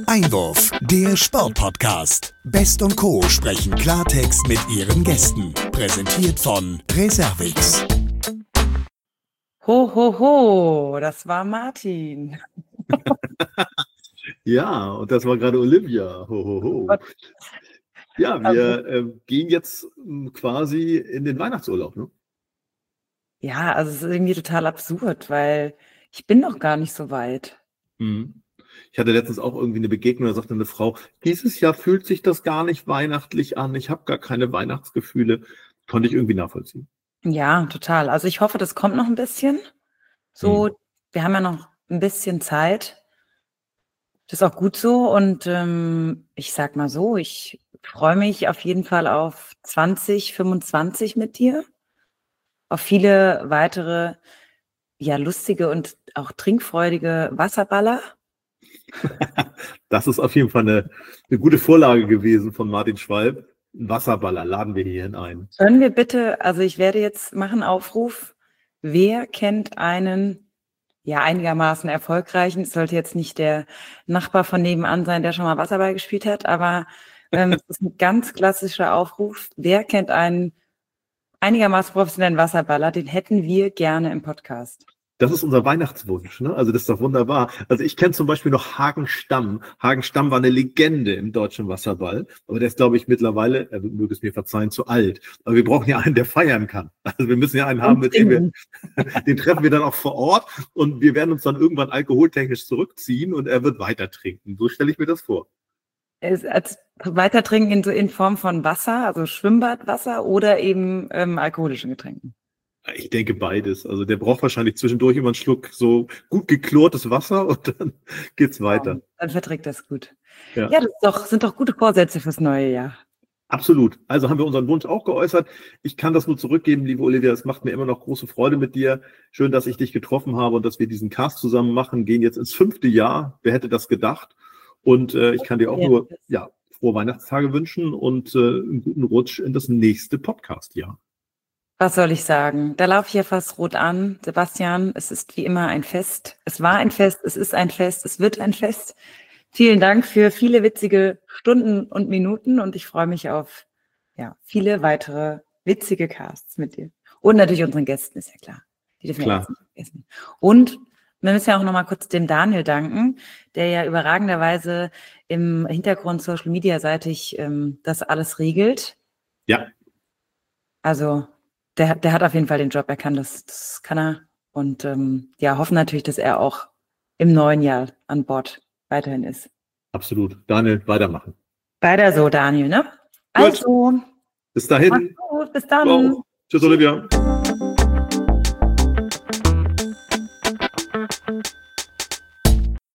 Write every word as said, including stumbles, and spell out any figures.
Einwurf, der Sportpodcast. Best und Co. sprechen Klartext mit ihren Gästen. Präsentiert von Reservix. Ho, ho, ho, das war Martin. Ja, und das war gerade Olivia. Ho, ho, ho. Ja, wir äh, gehen jetzt m, quasi in den Weihnachtsurlaub, ne? Ja, also es ist irgendwie total absurd, weil ich bin noch gar nicht so weit. Mhm. Ich hatte letztens auch irgendwie eine Begegnung, da sagte eine Frau, dieses Jahr fühlt sich das gar nicht weihnachtlich an, ich habe gar keine Weihnachtsgefühle. Konnte ich irgendwie nachvollziehen. Ja, total. Also ich hoffe, das kommt noch ein bisschen. So, Mhm. wir haben ja noch ein bisschen Zeit. Das ist auch gut so. Und ähm, ich sag mal so, ich freue mich auf jeden Fall auf zwanzig fünfundzwanzig mit dir. Auf viele weitere, ja, lustige und auch trinkfreudige Wasserballer. Das ist auf jeden Fall eine, eine gute Vorlage gewesen von Martin Schwalb. Ein Wasserballer laden wir hierhin ein. Können wir bitte, also ich werde jetzt machen Aufruf, wer kennt einen, ja, einigermaßen erfolgreichen, es sollte jetzt nicht der Nachbar von nebenan sein, der schon mal Wasserball gespielt hat, aber ähm, es ist ein ganz klassischer Aufruf, wer kennt einen einigermaßen professionellen Wasserballer, den hätten wir gerne im Podcast. Das ist unser Weihnachtswunsch, ne? Also das ist doch wunderbar. Also ich kenne zum Beispiel noch Hagen Stamm. Hagen Stamm war eine Legende im deutschen Wasserball, aber der ist, glaube ich, mittlerweile, er möge es mir verzeihen, zu alt. Aber wir brauchen ja einen, der feiern kann. Also wir müssen ja einen haben, mit dem wir, den treffen wir dann auch vor Ort und wir werden uns dann irgendwann alkoholtechnisch zurückziehen und er wird weiter trinken. So stelle ich mir das vor. Es, als weiter trinken in, so in Form von Wasser, also Schwimmbadwasser oder eben ähm, alkoholischen Getränken. Ich denke beides. Also der braucht wahrscheinlich zwischendurch immer einen Schluck so gut geklortes Wasser und dann geht's weiter. Ja, dann verträgt das gut. Ja, Ja, das ist doch, sind doch gute Vorsätze fürs neue Jahr. absolut. Also haben wir unseren Wunsch auch geäußert. Ich kann das nur zurückgeben, liebe Olivia. Es macht mir immer noch große Freude mit dir. Schön, dass ich dich getroffen habe und dass wir diesen Cast zusammen machen. Gehen jetzt ins fünfte Jahr. Wer hätte das gedacht? Und äh, ich kann dir auch nur ja, frohe Weihnachtstage wünschen und äh, einen guten Rutsch in das nächste Podcast-Jahr. Was soll ich sagen? Da laufe ich ja fast rot an. Sebastian, es ist wie immer ein Fest. Es war ein Fest, es ist ein Fest, es wird ein Fest. Vielen Dank für viele witzige Stunden und Minuten und ich freue mich auf ja, viele weitere witzige Casts mit dir. Und natürlich unseren Gästen, ist ja klar. Die dürfen wir jetzt nicht vergessen. Und wir müssen ja auch nochmal kurz dem Daniel danken, der ja überragenderweise im Hintergrund Social Media seitig ähm, das alles regelt. Ja. Also Der, der hat auf jeden Fall den Job, er kann das, das kann er. Und ähm, ja, hoffen natürlich, dass er auch im neuen Jahr an Bord weiterhin ist. Absolut. Daniel, weitermachen. Weiter so, Daniel, ne? Also. Bis dahin. Mach's gut, bis dann. Ciao. Tschüss, Olivia.